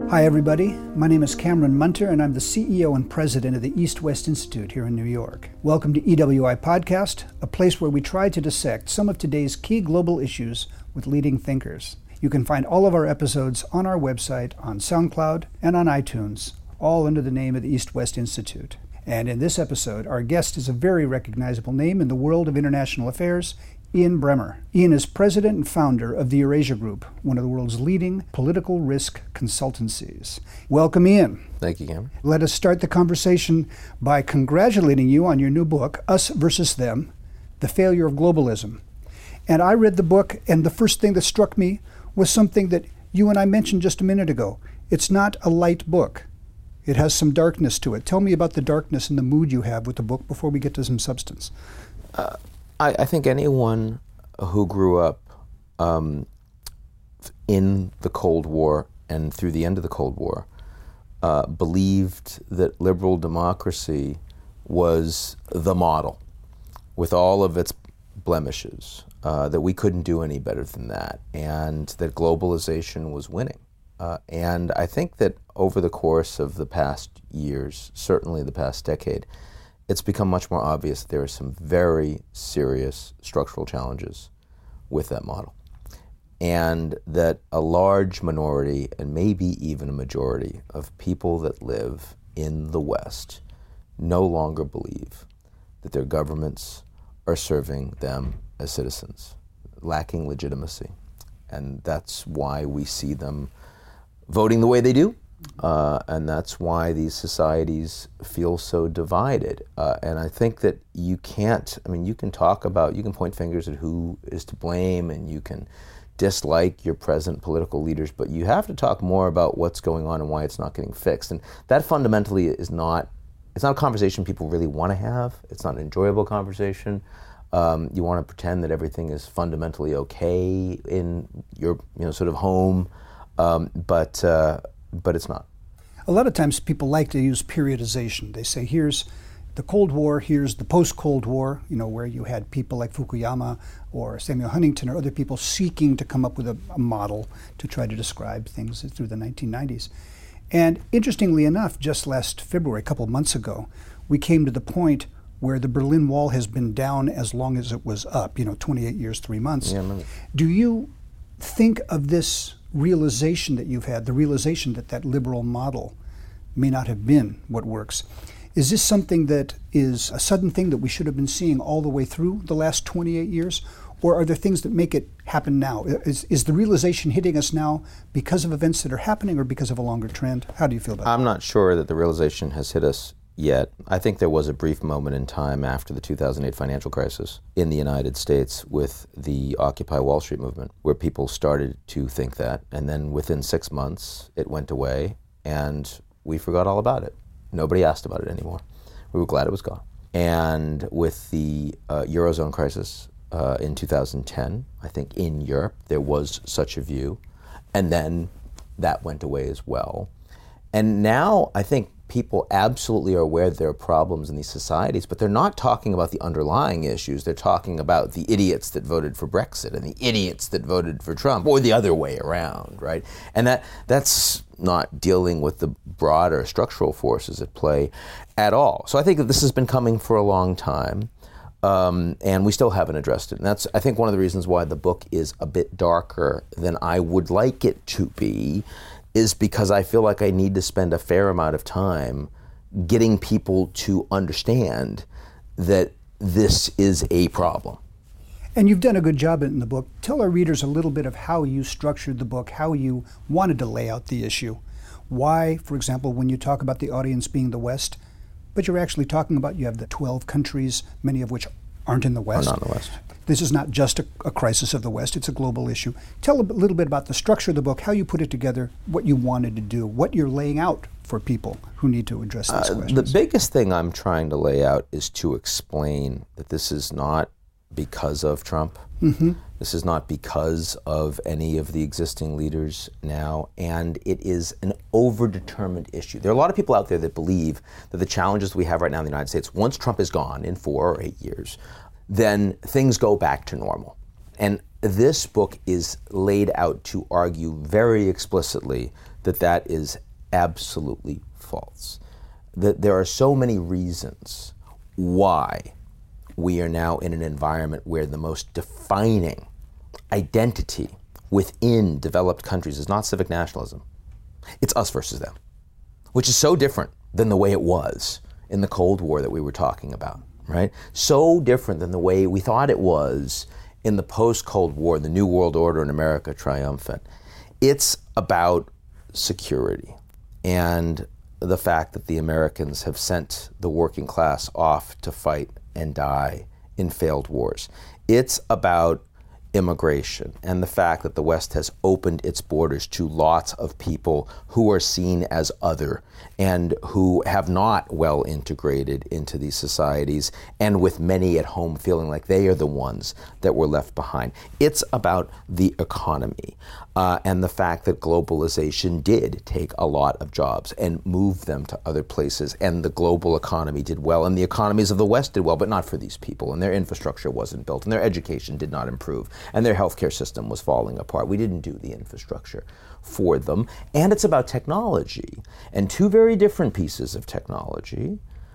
Hi everybody, my name is Cameron Munter and I'm the CEO and President of the East-West Institute here in New York. Welcome to EWI Podcast, a place where we try to dissect some of today's key global issues with leading thinkers. You can find all of our episodes on our website, on SoundCloud, and on iTunes, all under the name of the East-West Institute. And in this episode, our guest is a very recognizable name in the world of international affairs, Ian Bremmer. Ian is president and founder of the Eurasia Group, one of the world's leading political risk consultancies. Welcome, Ian. Thank you, Cameron. Let us start the conversation by congratulating you on your new book, Us versus Them, The Failure of Globalism. And I read the book, and the first thing that struck me was something that you and I mentioned just a minute ago. It's not a light book. It has some darkness to it. Tell me about the darkness and the mood you have with the book before we get to some substance. I think anyone who grew up in the Cold War and through the end of the Cold War believed that liberal democracy was the model with all of its blemishes, that we couldn't do any better than that, and that globalization was winning. And I think that over the course of the past years, certainly the past decade, it's become much more obvious there are some very serious structural challenges with that model. And that a large minority, and maybe even a majority, of people that live in the West no longer believe that their governments are serving them as citizens, lacking legitimacy. And that's why we see them voting the way they do. And that's why these societies feel so divided. And I think that you can point fingers at who is to blame, and you can dislike your present political leaders, but you have to talk more about what's going on and why it's not getting fixed. And that fundamentally it's not a conversation people really want to have. It's not an enjoyable conversation. You want to pretend that everything is fundamentally okay in your sort of home, but it's not. A lot of times people like to use periodization. They say, here's the Cold War, here's the post-Cold War, where you had people like Fukuyama or Samuel Huntington or other people seeking to come up with a model to try to describe things through the 1990s. And interestingly enough, just last February, a couple of months ago, we came to the point where the Berlin Wall has been down as long as it was up, 28 years, 3 months. Yeah, Do you think of this realization that you've had, the realization that that liberal model may not have been what works? Is this something that is a sudden thing that we should have been seeing all the way through the last 28 years? Or are there things that make it happen now? Is the realization hitting us now because of events that are happening or because of a longer trend? How do you feel about that? I'm not sure that the realization has hit us yet. I think there was a brief moment in time after the 2008 financial crisis in the United States with the Occupy Wall Street movement where people started to think that, and then within 6 months it went away and we forgot all about it. Nobody asked about it anymore. We were glad it was gone. And with the Eurozone crisis in 2010, I think in Europe there was such a view, and then that went away as well. And now I think people absolutely are aware that there are problems in these societies, but they're not talking about the underlying issues. They're talking about the idiots that voted for Brexit and the idiots that voted for Trump, or the other way around, right? And that's not dealing with the broader structural forces at play at all. So I think that this has been coming for a long time, and we still haven't addressed it. And that's, I think, one of the reasons why the book is a bit darker than I would like it to be, is because I feel like I need to spend a fair amount of time getting people to understand that this is a problem. And you've done a good job in the book. Tell our readers a little bit of how you structured the book, how you wanted to lay out the issue. Why, for example, when you talk about the audience being the West, but you're actually talking about you have the 12 countries, many of which aren't in the West. Are not in the West. This is not just a crisis of the West, it's a global issue. Tell a little bit about the structure of the book, how you put it together, what you wanted to do, what you're laying out for people who need to address these questions. The biggest thing I'm trying to lay out is to explain that this is not because of Trump. Mm-hmm. This is not because of any of the existing leaders now, and it is an overdetermined issue. There are a lot of people out there that believe that the challenges we have right now in the United States, once Trump is gone in 4 or 8 years, then things go back to normal. And this book is laid out to argue very explicitly that that is absolutely false. That there are so many reasons why we are now in an environment where the most defining identity within developed countries is not civic nationalism. It's us versus them, which is so different than the way it was in the Cold War that we were talking about, right? So different than the way we thought it was in the post-Cold War, the New World Order in America triumphant. It's about security and the fact that the Americans have sent the working class off to fight and die in failed wars. It's about immigration and the fact that the West has opened its borders to lots of people who are seen as other and who have not well integrated into these societies, and with many at home feeling like they are the ones that were left behind. It's about the economy and the fact that globalization did take a lot of jobs and move them to other places, and the global economy did well, and the economies of the West did well, but not for these people, and their infrastructure wasn't built, and their education did not improve, and their healthcare system was falling apart. We didn't do the infrastructure for them. And it's about technology, and two very different pieces of technology.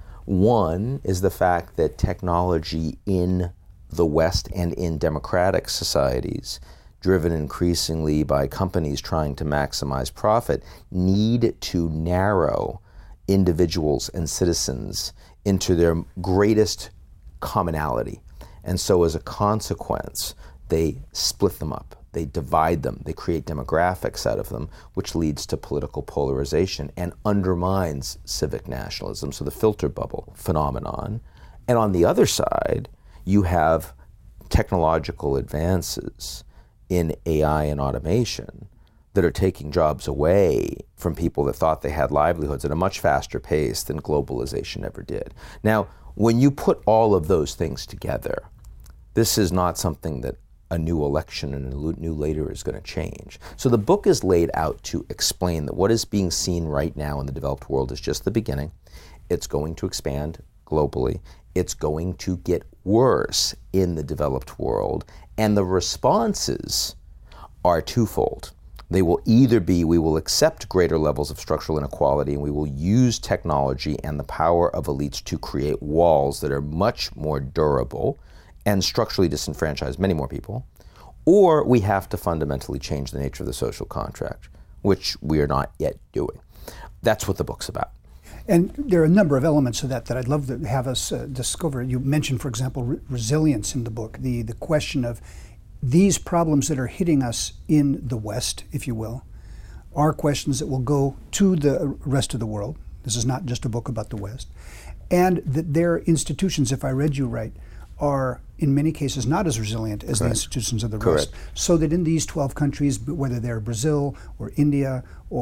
One is the fact that technology in the West and in democratic societies, driven increasingly by companies trying to maximize profit, need to narrow individuals and citizens into their greatest commonality. And so as a consequence, they split them up, they divide them, they create demographics out of them, which leads to political polarization and undermines civic nationalism, so the filter bubble phenomenon. And on the other side, you have technological advances in AI and automation that are taking jobs away from people that thought they had livelihoods at a much faster pace than globalization ever did. Now, when you put all of those things together, this is not something that a new election and a new leader is going to change. So the book is laid out to explain that what is being seen right now in the developed world is just the beginning. It's going to expand globally. It's going to get worse in the developed world. And the responses are twofold. They will either be, we will accept greater levels of structural inequality, and we will use technology and the power of elites to create walls that are much more durable and structurally disenfranchise many more people, or we have to fundamentally change the nature of the social contract, which we are not yet doing. That's what the book's about. And there are a number of elements of that I'd love to have us discover. You mentioned, for example, resilience in the book, the question of these problems that are hitting us in the West, if you will, are questions that will go to the rest of the world. This is not just a book about the West. And that their institutions, if I read you right, are in many cases not as resilient as the institutions of the West. So that in these 12 countries, whether they're Brazil or India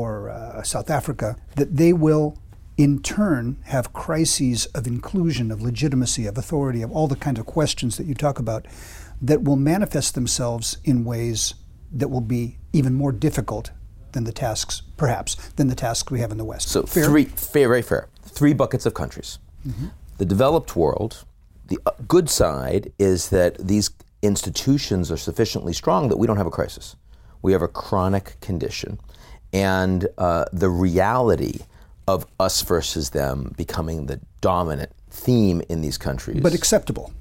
or South Africa, that they will in turn have crises of inclusion, of legitimacy, of authority, of all the kinds of questions that you talk about that will manifest themselves in ways that will be even more difficult than the tasks, perhaps, than the tasks we have in the West. So fair? Very fair. Three buckets of countries. Mm-hmm. The developed world, the good side is that these institutions are sufficiently strong that we don't have a crisis. We have a chronic condition. And the reality of us versus them becoming the dominant theme in these countries. But acceptable.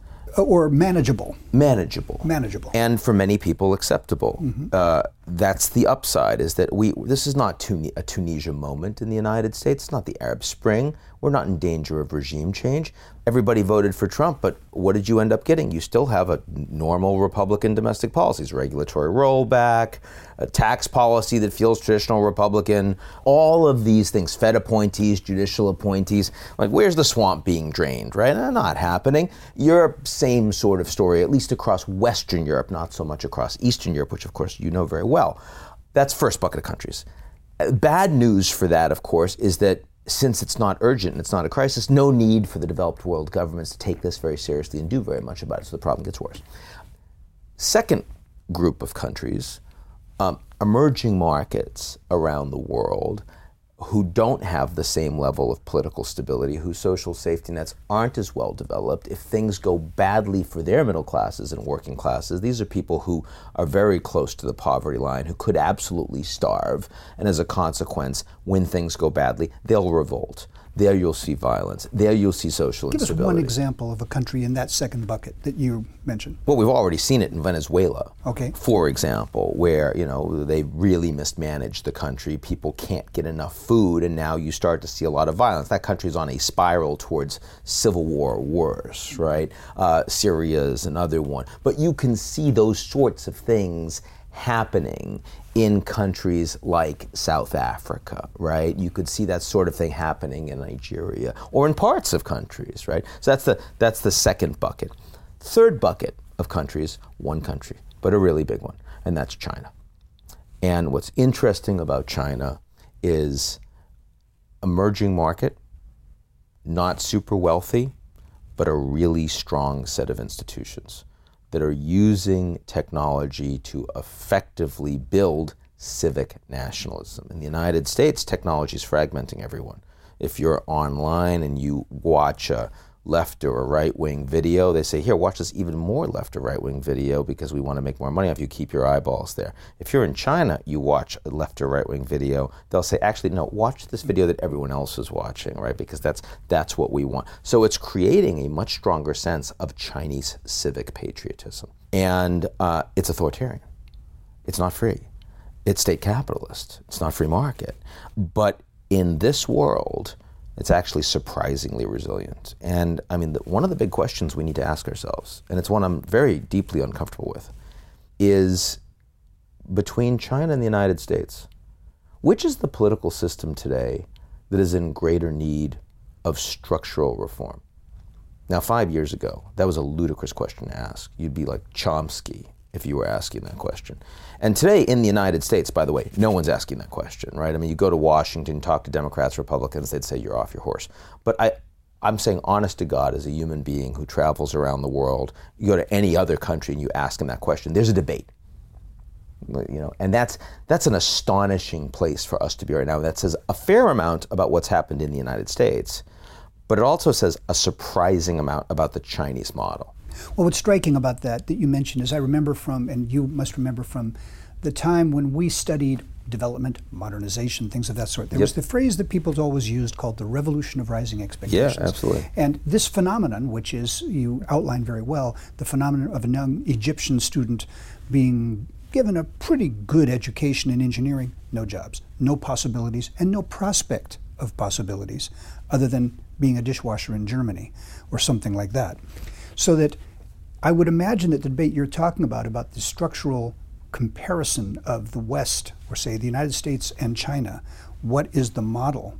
Or manageable. Manageable. And for many people, acceptable. Mm-hmm. That's the upside, is that this is not a Tunisia moment in the United States. It's not the Arab Spring. We're not in danger of regime change. Everybody voted for Trump, but what did you end up getting? You still have a normal Republican domestic policies, regulatory rollback, a tax policy that feels traditional Republican, all of these things, Fed appointees, judicial appointees. Like, where's the swamp being drained, right? Not happening. Europe, same sort of story, at least across Western Europe, not so much across Eastern Europe, which of course you know very well. That's first bucket of countries. Bad news for that, of course, is that since it's not urgent and it's not a crisis, no need for the developed world governments to take this very seriously and do very much about it, so the problem gets worse. Second group of countries, emerging markets around the world, who don't have the same level of political stability, whose social safety nets aren't as well developed. If things go badly for their middle classes and working classes, these are people who are very close to the poverty line, who could absolutely starve, and as a consequence, when things go badly, they'll revolt. There you'll see violence. There you'll see social instability. Give us one example of a country in that second bucket that you mentioned. Well, we've already seen it in Venezuela, okay, for example, where they really mismanaged the country. People can't get enough food, and now you start to see a lot of violence. That country's on a spiral towards civil war or worse, right? Syria is another one. But you can see those sorts of things happening in countries like South Africa, right? You could see that sort of thing happening in Nigeria or in parts of countries, right? So that's the second bucket. Third bucket of countries, one country, but a really big one, and that's China. And what's interesting about China is emerging market, not super wealthy, but a really strong set of institutions that are using technology to effectively build civic nationalism. In the United States, technology is fragmenting everyone. If you're online and you watch a left or a right-wing video, they say, here, watch this even more left or right-wing video because we want to make more money off you, keep your eyeballs there. If you're in China, you watch a left or right-wing video, they'll say, actually, no, watch this video that everyone else is watching, right? Because that's what we want. So it's creating a much stronger sense of Chinese civic patriotism. And it's authoritarian. It's not free. It's state capitalist. It's not free market. But in this world, it's actually surprisingly resilient. And I mean, one of the big questions we need to ask ourselves, and it's one I'm very deeply uncomfortable with, is between China and the United States, which is the political system today that is in greater need of structural reform? Now, 5 years ago, that was a ludicrous question to ask. You'd be like Chomsky if you were asking that question. And today in the United States, by the way, no one's asking that question, right? I mean, you go to Washington, talk to Democrats, Republicans, they'd say you're off your horse. But I'm saying honest to God, as a human being who travels around the world, you go to any other country and you ask them that question, there's a debate. And that's an astonishing place for us to be right now. That says a fair amount about what's happened in the United States, but it also says a surprising amount about the Chinese model. Well, what's striking about that you mentioned is I remember from, and you must remember from, the time when we studied development, modernization, things of that sort. There was the phrase that people always used called the revolution of rising expectations. Yeah, absolutely. And this phenomenon, which is, you outlined very well, the phenomenon of a young Egyptian student being given a pretty good education in engineering, no jobs, no possibilities, and no prospect of possibilities other than being a dishwasher in Germany or something like that. So that I would imagine that the debate you're talking about the structural comparison of the West, or say the United States and China, what is the model,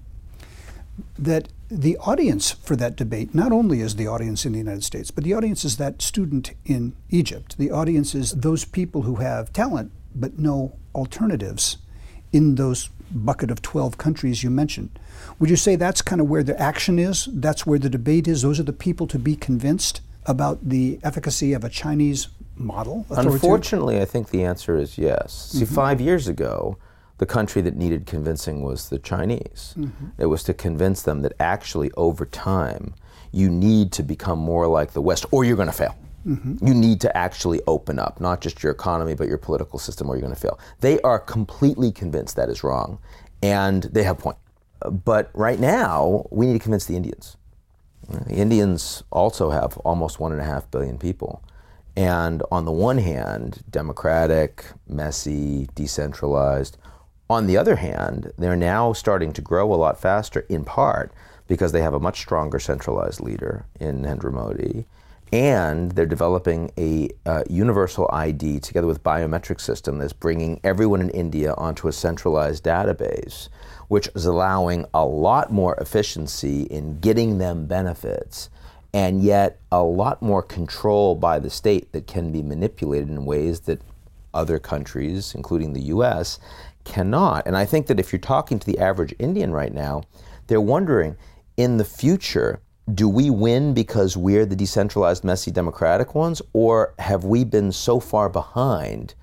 that the audience for that debate not only is the audience in the United States, but the audience is that student in Egypt. The audience is those people who have talent but no alternatives in those bucket of 12 countries you mentioned. Would you say that's kind of where the action is? That's where the debate is? Those are the people to be convinced about the efficacy of a Chinese model? Unfortunately, I think the answer is yes. See, 5 years ago, the country that needed convincing was the Chinese. It was to convince them that actually over time, you need to become more like the West or you're going to fail. You need to actually open up, not just your economy, but your political system, or you're going to fail. They are completely convinced that is wrong, and they have a point. But right now, we need to convince the Indians. The Indians also have almost 1.5 billion people. And on the one hand, democratic, messy, decentralized. On the other hand, they're now starting to grow a lot faster, in part because they have a much stronger centralized leader in Narendra Modi. And they're developing a universal ID together with biometric system that's bringing everyone in India onto a centralized database, which is allowing a lot more efficiency in getting them benefits, and yet a lot more control by the state that can be manipulated in ways that other countries, including the US, cannot. And I think that if you're talking to the average Indian right now, they're wondering, in the future, do we win because we're the decentralized, messy, democratic ones, or have we been so far behind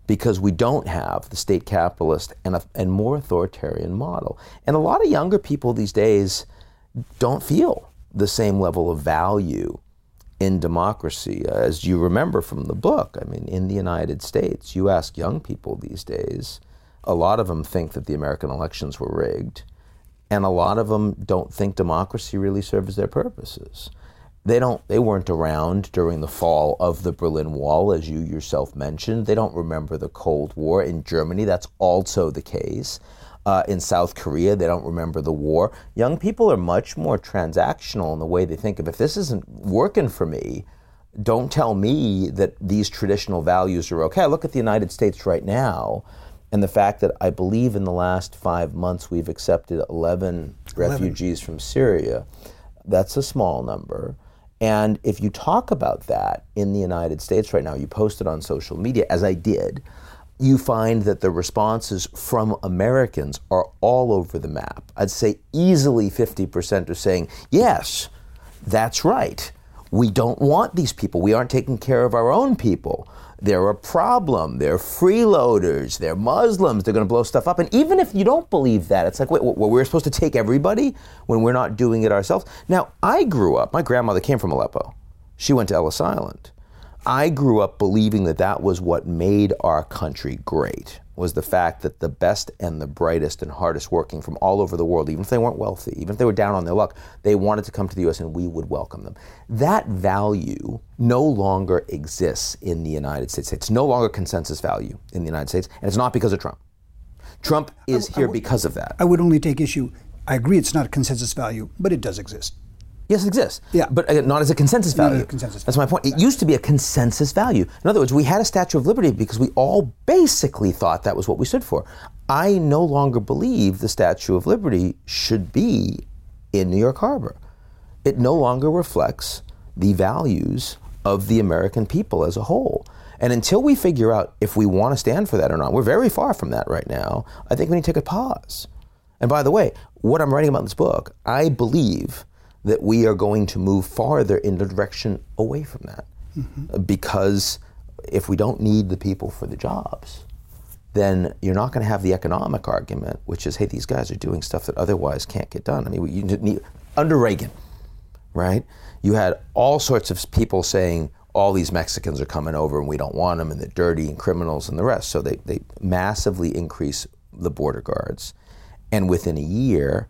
because we don't have the state capitalist and more authoritarian model. And a lot of younger people these days don't feel the same level of value in democracy. As you remember from the book, I mean, in the United States, you ask young people these days, a lot of them think that the American elections were rigged, and a lot of them don't think democracy really serves their purposes. They weren't around during the fall of the Berlin Wall, as you yourself mentioned. They don't remember the Cold War. In Germany, that's also the case. In South Korea, they don't remember the war. Young people are much more transactional in the way they think of, if this isn't working for me, don't tell me that these traditional values are okay. I look at the United States right now, and the fact that I believe in the last 5 months we've accepted 11 refugees from Syria. That's a small number. And if you talk about that in the United States right now, you post it on social media, as I did, you find that the responses from Americans are all over the map. I'd say easily 50% are saying, yes, that's right. We don't want these people. We aren't taking care of our own people. They're a problem. They're freeloaders. They're Muslims. They're going to blow stuff up. And even if you don't believe that, it's like, wait, we're supposed to take everybody when we're not doing it ourselves? Now, I grew up, my grandmother came from Aleppo. She went to Ellis Island. I grew up believing that that was what made our country great, was the fact that the best and the brightest and hardest working from all over the world, even if they weren't wealthy, even if they were down on their luck, they wanted to come to the U.S. and we would welcome them. That value no longer exists in the United States. It's no longer consensus value in the United States, and it's not because of Trump. Trump is here because of that. I would only take issue, I agree it's not a consensus value, but it does exist. Yes, it exists. Yeah. But not as a consensus value. Not a consensus That's my point. It used to be a consensus value. In other words, we had a Statue of Liberty because we all basically thought that was what we stood for. I no longer believe the Statue of Liberty should be in New York Harbor. It no longer reflects the values of the American people as a whole. And until we figure out if we want to stand for that or not, we're very far from that right now, I think we need to take a pause. And by the way, what I'm writing about in this book, I believe that we are going to move farther in the direction away from that. Mm-hmm. Because if we don't need the people for the jobs, then you're not going to have the economic argument, which is, hey, these guys are doing stuff that otherwise can't get done. I mean, under Reagan, right? You had all sorts of people saying, all these Mexicans are coming over and we don't want them, and they're dirty and criminals and the rest. So they massively increase the border guards. And within a year,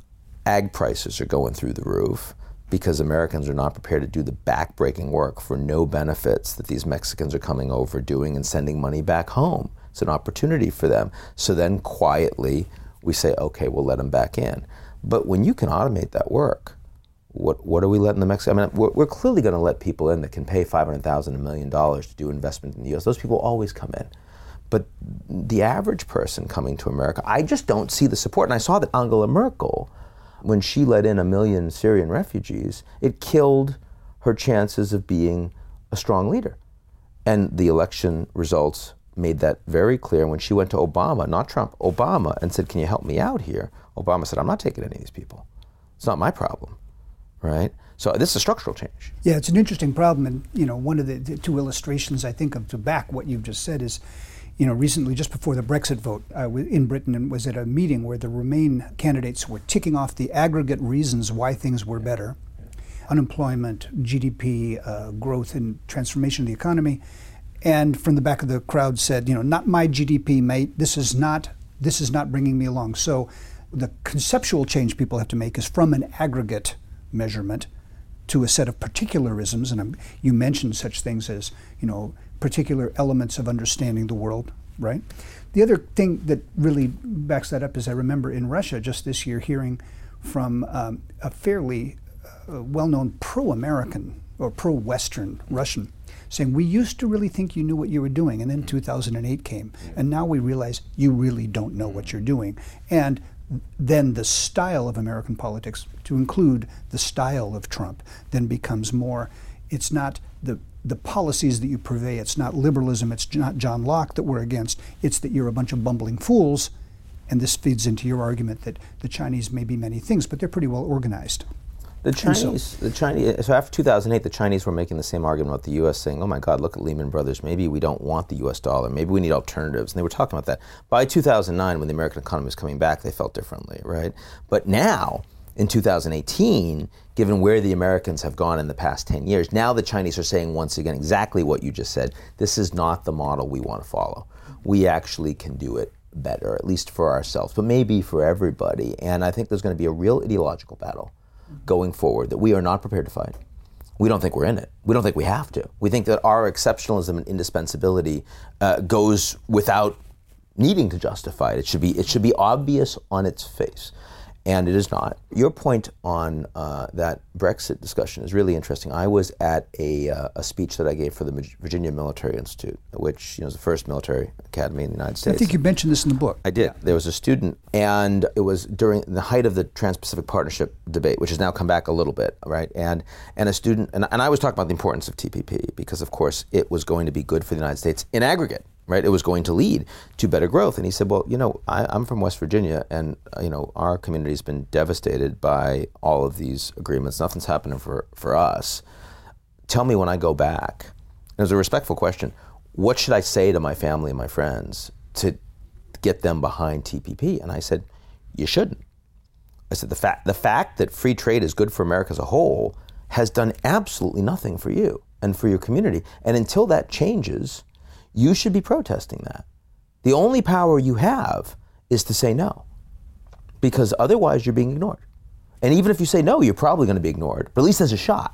ag prices are going through the roof because Americans are not prepared to do the back-breaking work for no benefits that these Mexicans are coming over doing and sending money back home. It's an opportunity for them. So then quietly we say, okay, we'll let them back in. But when you can automate that work, what are we letting the Mexicans? I mean, we're clearly going to let people in that can pay $500,000, $1 million to do investment in the U.S. Those people always come in. But the average person coming to America, I just don't see the support. And I saw that Angela Merkel, when she let in 1 million Syrian refugees, it killed her chances of being a strong leader. And the election results made that very clear. When she went to Obama, not Trump, Obama, and said, can you help me out here? Obama said, I'm not taking any of these people. It's not my problem, right? So this is a structural change. Yeah, it's an interesting problem. And, one of the two illustrations I think of to back what you've just said is, recently, just before the Brexit vote in Britain, and was at a meeting where the Remain candidates were ticking off the aggregate reasons why things were better: unemployment, GDP, growth and transformation of the economy. And from the back of the crowd said, not my GDP, mate. This is not bringing me along. So the conceptual change people have to make is from an aggregate measurement to a set of particularisms. And you mentioned such things as, particular elements of understanding the world, right? The other thing that really backs that up is I remember in Russia just this year hearing from a fairly well-known pro-American or pro-Western Russian saying, we used to really think you knew what you were doing, and then 2008 came, and now we realize you really don't know what you're doing. And then the style of American politics, to include the style of Trump, then becomes more, it's not the policies that you purvey, it's not liberalism, it's not John Locke that we're against, it's that you're a bunch of bumbling fools. And this feeds into your argument that the Chinese may be many things, but they're pretty well organized. The Chinese, so after 2008, the Chinese were making the same argument about the U.S., saying, oh my God, look at Lehman Brothers, maybe we don't want the U.S. dollar, maybe we need alternatives, and they were talking about that. By 2009, when the American economy was coming back, they felt differently, right? But now, in 2018, given where the Americans have gone in the past 10 years, now the Chinese are saying once again exactly what you just said. This is not the model we want to follow. We actually can do it better, at least for ourselves, but maybe for everybody. And I think there's going to be a real ideological battle going forward that we are not prepared to fight. We don't think we're in it. We don't think we have to. We think that our exceptionalism and indispensability goes without needing to justify it. It should be obvious on its face. And it is not. Your point on that Brexit discussion is really interesting. I was at a speech that I gave for the Virginia Military Institute, which is the first military academy in the United States. I think you mentioned this in the book. I did. Yeah. There was a student, and it was during the height of the Trans-Pacific Partnership debate, which has now come back a little bit, right? And a student, and I was talking about the importance of TPP because, of course, it was going to be good for the United States in aggregate. Right, it was going to lead to better growth. And he said, well, I'm from West Virginia, and, our community's been devastated by all of these agreements. Nothing's happening for us. Tell me when I go back, and it was a respectful question, what should I say to my family and my friends to get them behind TPP? And I said, you shouldn't. I said, the fact that free trade is good for America as a whole has done absolutely nothing for you and for your community. And until that changes, you should be protesting that. The only power you have is to say no, because otherwise you're being ignored. And even if you say no, you're probably going to be ignored, but at least there's a shot.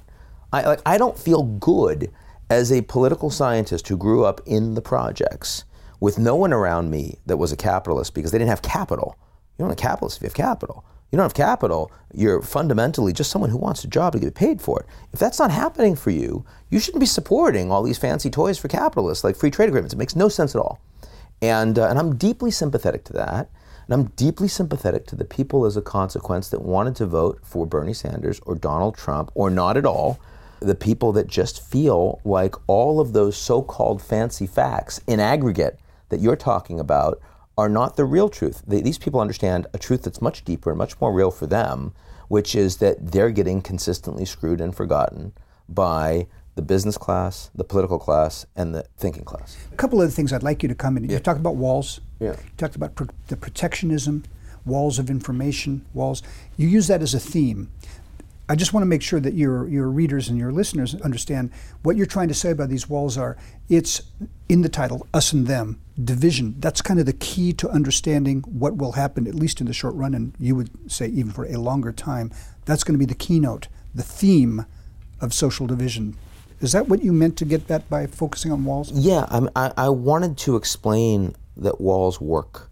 I don't feel good as a political scientist who grew up in the projects with no one around me that was a capitalist because they didn't have capital. You don't have a capitalist if you have capital. You don't have capital, you're fundamentally just someone who wants a job to get paid for it. If that's not happening for you, you shouldn't be supporting all these fancy toys for capitalists like free trade agreements. It makes no sense at all. And I'm deeply sympathetic to that. And I'm deeply sympathetic to the people as a consequence that wanted to vote for Bernie Sanders or Donald Trump or not at all. The people that just feel like all of those so-called fancy facts in aggregate that you're talking about are not the real truth. These people understand a truth that's much deeper and much more real for them, which is that they're getting consistently screwed and forgotten by the business class, the political class, and the thinking class. A couple of things I'd like you to comment. You talked about walls. Yeah. You talked about the protectionism, walls of information, walls. You use that as a theme. I just want to make sure that your readers and your listeners understand what you're trying to say about these walls are. It's in the title, Us and Them, division. That's kind of the key to understanding what will happen, at least in the short run, and you would say even for a longer time. That's going to be the keynote, the theme of social division. Is that what you meant to get at by focusing on walls? Yeah, I wanted to explain that walls work.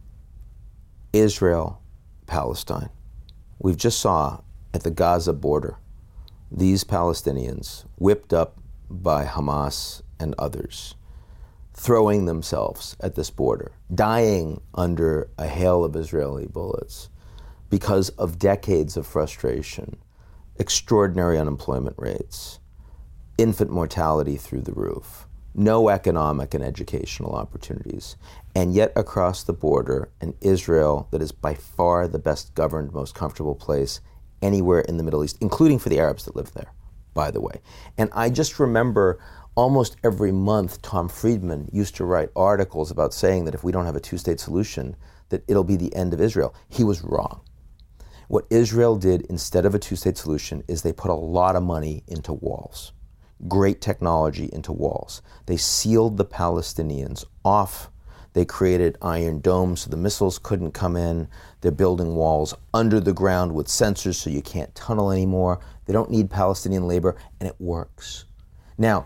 Israel, Palestine. We've just saw at the Gaza border, these Palestinians, whipped up by Hamas and others, throwing themselves at this border, dying under a hail of Israeli bullets because of decades of frustration, extraordinary unemployment rates, infant mortality through the roof, no economic and educational opportunities, and yet across the border, an Israel that is by far the best governed, most comfortable place anywhere in the Middle East, including for the Arabs that live there, by the way. And I just remember almost every month, Tom Friedman used to write articles about saying that if we don't have a two-state solution, that it'll be the end of Israel. He was wrong. What Israel did instead of a two-state solution is they put a lot of money into walls, great technology into walls. They sealed the Palestinians off. They created iron domes so the missiles couldn't come in. They're building walls under the ground with sensors so you can't tunnel anymore. They don't need Palestinian labor, and it works. Now,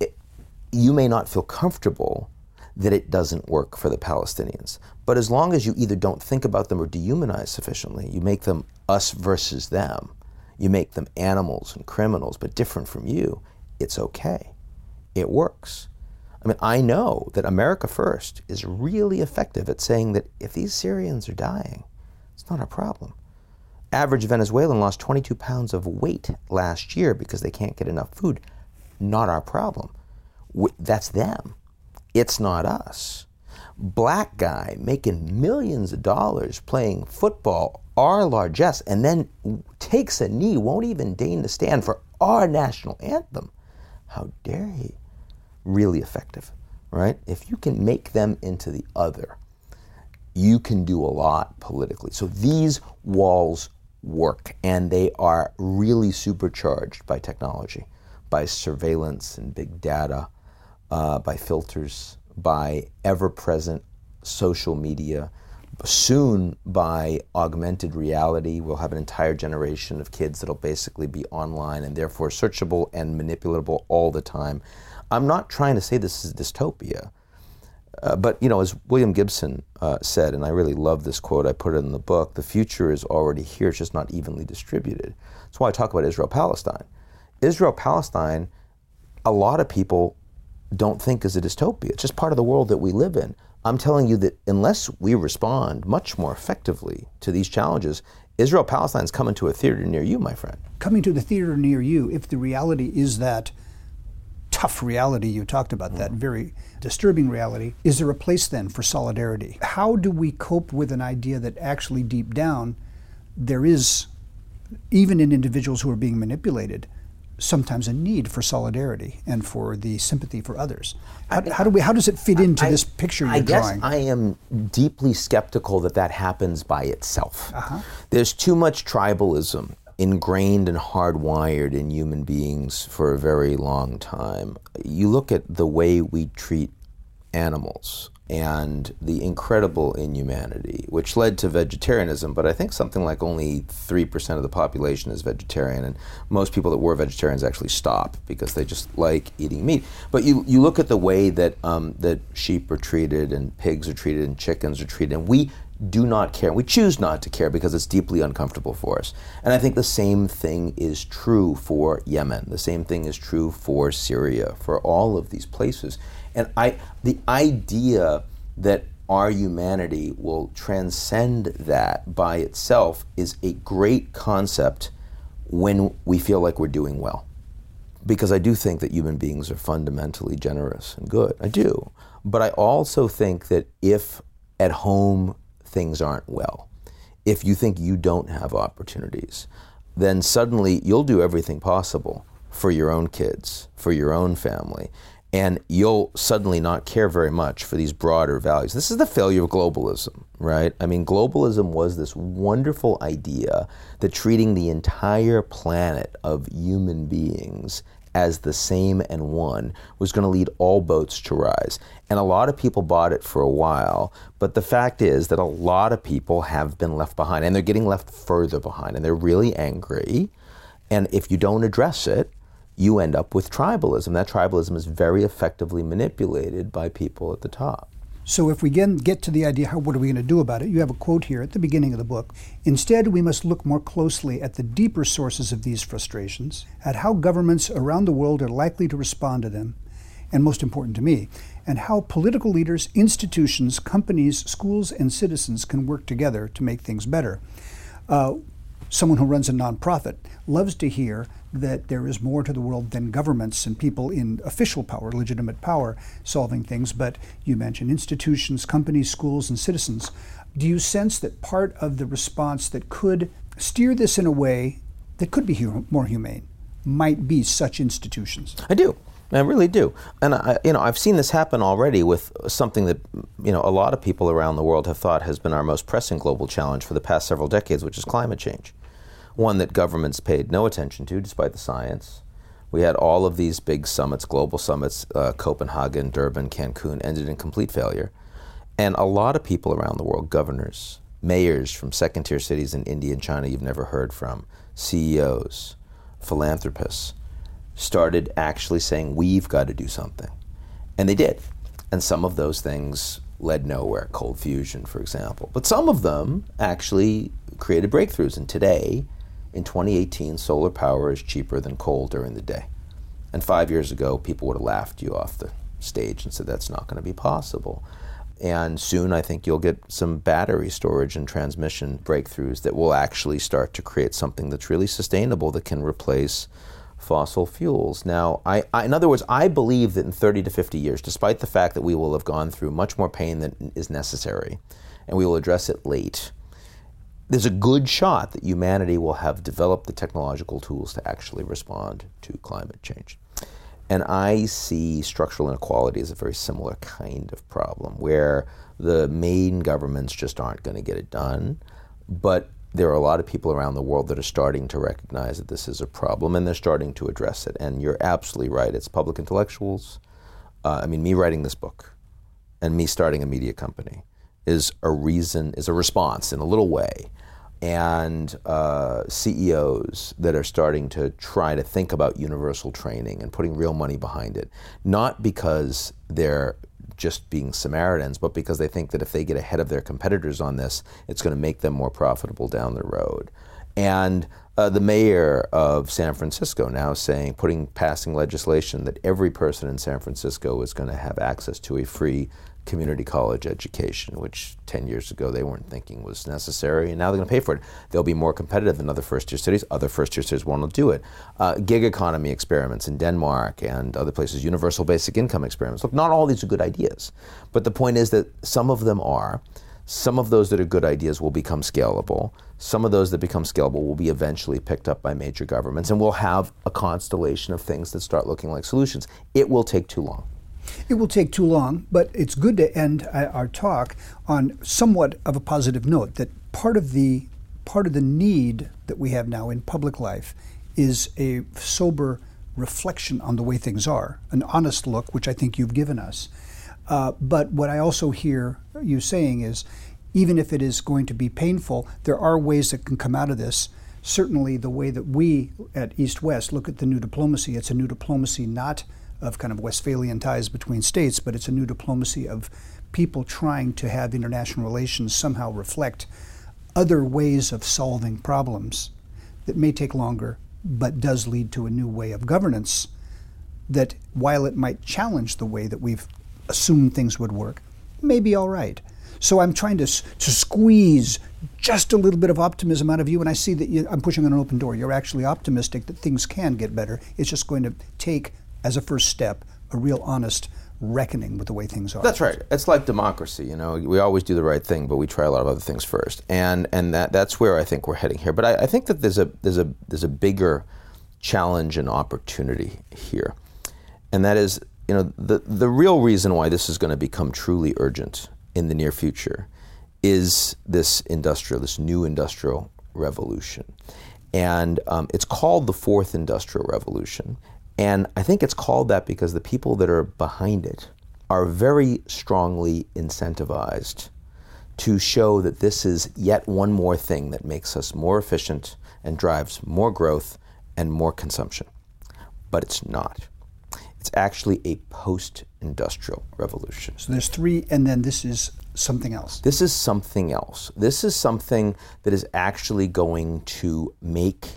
you may not feel comfortable that it doesn't work for the Palestinians, but as long as you either don't think about them or dehumanize sufficiently, you make them us versus them, you make them animals and criminals, but different from you, it's okay. It works. I mean, I know that America First is really effective at saying that if these Syrians are dying, it's not our problem. Average Venezuelan lost 22 pounds of weight last year because they can't get enough food. Not our problem. That's them. It's not us. Black guy making millions of dollars playing football, our largesse, and then takes a knee, won't even deign to stand for our national anthem. How dare he? Really effective, right? If you can make them into the other, you can do a lot politically. So these walls work, and they are really supercharged by technology, by surveillance and big data, by filters, by ever-present social media, soon by augmented reality. We'll have an entire generation of kids that'll basically be online and therefore searchable and manipulatable all the time. I'm not trying to say this is dystopia, but as William Gibson said, and I really love this quote, I put it in the book, the future is already here, it's just not evenly distributed. That's why I talk about Israel-Palestine. Israel-Palestine, a lot of people don't think is a dystopia. It's just part of the world that we live in. I'm telling you that unless we respond much more effectively to these challenges, Israel-Palestine's coming to a theater near you, my friend. Coming to the theater near you, if the reality is that tough reality you talked about, that very disturbing reality, is there a place then for solidarity? How do we cope with an idea that actually deep down there is, even in individuals who are being manipulated, sometimes a need for solidarity and for the sympathy for others? How does it fit into this picture you're drawing? I am deeply skeptical that happens by itself. There's too much tribalism ingrained and hardwired in human beings for a very long time. You look at the way we treat animals and the incredible inhumanity, which led to vegetarianism, but I think something like only 3% of the population is vegetarian, and most people that were vegetarians actually stop because they just like eating meat. But you look at the way that that sheep are treated and pigs are treated and chickens are treated, and we do not care. We choose not to care because it's deeply uncomfortable for us. And I think the same thing is true for Yemen. The same thing is true for Syria, for all of these places. And the idea that our humanity will transcend that by itself is a great concept when we feel like we're doing well. Because I do think that human beings are fundamentally generous and good. I do. But I also think that if at home things aren't well, if you think you don't have opportunities, then suddenly you'll do everything possible for your own kids, for your own family, and you'll suddenly not care very much for these broader values. This is the failure of globalism, right? I mean, globalism was this wonderful idea that treating the entire planet of human beings as the same and one was going to lead all boats to rise. And a lot of people bought it for a while, but the fact is that a lot of people have been left behind, and they're getting left further behind, and they're really angry. And if you don't address it, you end up with tribalism. That tribalism is very effectively manipulated by people at the top. So if we again get to the idea, what are we going to do about it? You have a quote here at the beginning of the book. Instead, we must look more closely at the deeper sources of these frustrations, at how governments around the world are likely to respond to them, and most important to me, and how political leaders, institutions, companies, schools, and citizens can work together to make things better. Someone who runs a nonprofit loves to hear that there is more to the world than governments and people in official power, legitimate power, solving things. But you mentioned institutions, companies, schools, and citizens. Do you sense that part of the response that could steer this in a way that could be more humane might be such institutions? I do. I really do. And I've seen this happen already with something that a lot of people around the world have thought has been our most pressing global challenge for the past several decades, which is climate change. One that governments paid no attention to despite the science. We had all of these big summits, global summits, Copenhagen, Durban, Cancun, ended in complete failure. And a lot of people around the world, governors, mayors from second-tier cities in India and China you've never heard from, CEOs, philanthropists, started actually saying, we've got to do something. And they did. And some of those things led nowhere, cold fusion, for example. But some of them actually created breakthroughs. And today, in 2018, solar power is cheaper than coal during the day. And 5 years ago, people would have laughed you off the stage and said, that's not going to be possible. And soon, I think you'll get some battery storage and transmission breakthroughs that will actually start to create something that's really sustainable that can replace fossil fuels. Now, in other words, I believe that in 30 to 50 years, despite the fact that we will have gone through much more pain than is necessary, and we will address it late, there's a good shot that humanity will have developed the technological tools to actually respond to climate change. And I see structural inequality as a very similar kind of problem, where the main governments just aren't going to get it done. But there are a lot of people around the world that are starting to recognize that this is a problem, and they're starting to address it. And you're absolutely right. It's public intellectuals. Me writing this book and me starting a media company is a response in a little way. And CEOs that are starting to try to think about universal training and putting real money behind it, not because they're just being Samaritans, but because they think that if they get ahead of their competitors on this, it's going to make them more profitable down the road. And the mayor of San Francisco now passing legislation that every person in San Francisco is going to have access to a free community college education, which 10 years ago they weren't thinking was necessary, and now they're going to pay for it. They'll be more competitive than other first-year cities. Other first-year cities won't do it. Gig economy experiments in Denmark and other places, universal basic income experiments. Look, not all these are good ideas, but the point is that some of them are. Some of those that are good ideas will become scalable. Some of those that become scalable will be eventually picked up by major governments, and we'll have a constellation of things that start looking like solutions. It will take too long. It will take too long, but it's good to end our talk on somewhat of a positive note, that part of the need that we have now in public life is a sober reflection on the way things are, an honest look, which I think you've given us. But what I also hear you saying is, even if it is going to be painful, there are ways that can come out of this. Certainly the way that we at East West look at the new diplomacy, it's a new diplomacy not of kind of Westphalian ties between states, but it's a new diplomacy of people trying to have international relations somehow reflect other ways of solving problems that may take longer, but does lead to a new way of governance that, while it might challenge the way that we've assumed things would work, may be all right. So I'm trying to squeeze just a little bit of optimism out of you, and I see that I'm pushing on an open door. You're actually optimistic that things can get better. It's just going to take, as a first step, a real honest reckoning with the way things are. That's right. It's like democracy. We always do the right thing, but we try a lot of other things first, and that's where I think we're heading here. But I think that there's a bigger challenge and opportunity here, and that is, the real reason why this is going to become truly urgent in the near future is this new industrial revolution, and it's called the Fourth Industrial Revolution. And I think it's called that because the people that are behind it are very strongly incentivized to show that this is yet one more thing that makes us more efficient and drives more growth and more consumption. But it's not. It's actually a post-industrial revolution. So there's three, and then this is something else. This is something else. This is something that is actually going to make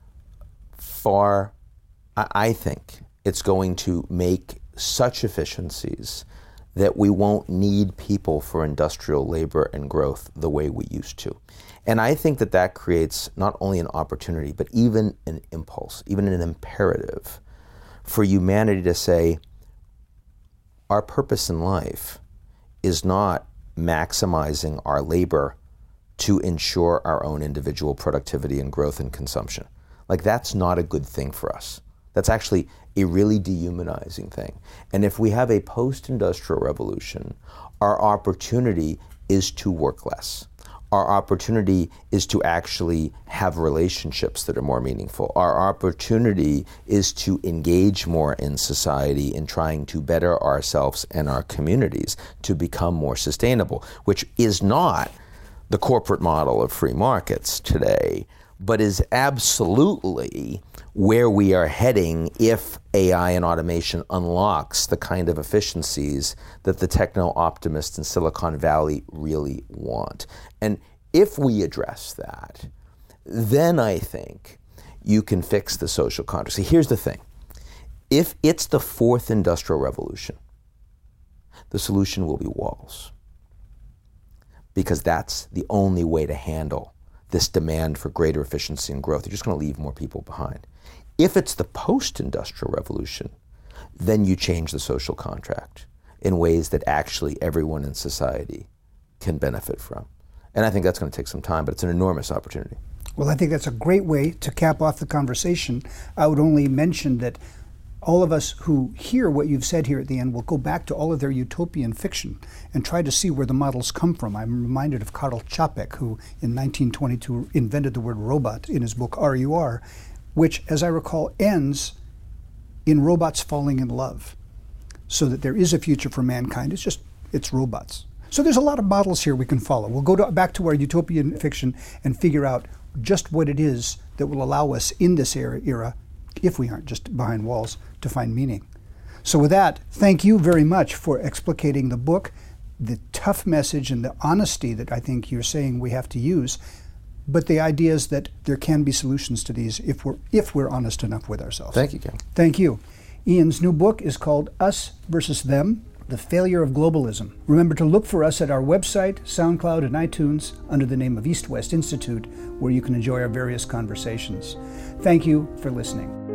I think it's going to make such efficiencies that we won't need people for industrial labor and growth the way we used to. And I think that creates not only an opportunity, but even an impulse, even an imperative for humanity to say, our purpose in life is not maximizing our labor to ensure our own individual productivity and growth and consumption. Like, that's not a good thing for us. That's actually a really dehumanizing thing. And if we have a post-industrial revolution, our opportunity is to work less. Our opportunity is to actually have relationships that are more meaningful. Our opportunity is to engage more in society in trying to better ourselves and our communities to become more sustainable, which is not the corporate model of free markets today, but is absolutely where we are heading if AI and automation unlocks the kind of efficiencies that the techno-optimists in Silicon Valley really want. And if we address that, then I think you can fix the social contract. See, here's the thing. If it's the fourth industrial revolution, the solution will be walls, because that's the only way to handle this demand for greater efficiency and growth. You're just going to leave more people behind. If it's the post-industrial revolution, then you change the social contract in ways that actually everyone in society can benefit from. And I think that's going to take some time, but it's an enormous opportunity. Well, I think that's a great way to cap off the conversation. I would only mention that all of us who hear what you've said here at the end will go back to all of their utopian fiction and try to see where the models come from. I'm reminded of Karl Čapek, who in 1922 invented the word robot in his book R.U.R., which, as I recall, ends in robots falling in love, so that there is a future for mankind. It's robots. So there's a lot of models here we can follow. We'll go back to our utopian fiction and figure out just what it is that will allow us in this era, if we aren't just behind walls, to find meaning. So with that, thank you very much for explicating the book, the tough message and the honesty that I think you're saying we have to use, but the idea is that there can be solutions to these if we're honest enough with ourselves. Thank you, Ken. Thank you. Ian's new book is called Us versus Them: The Failure of Globalism. Remember to look for us at our website, SoundCloud, and iTunes under the name of East West Institute, where you can enjoy our various conversations. Thank you for listening.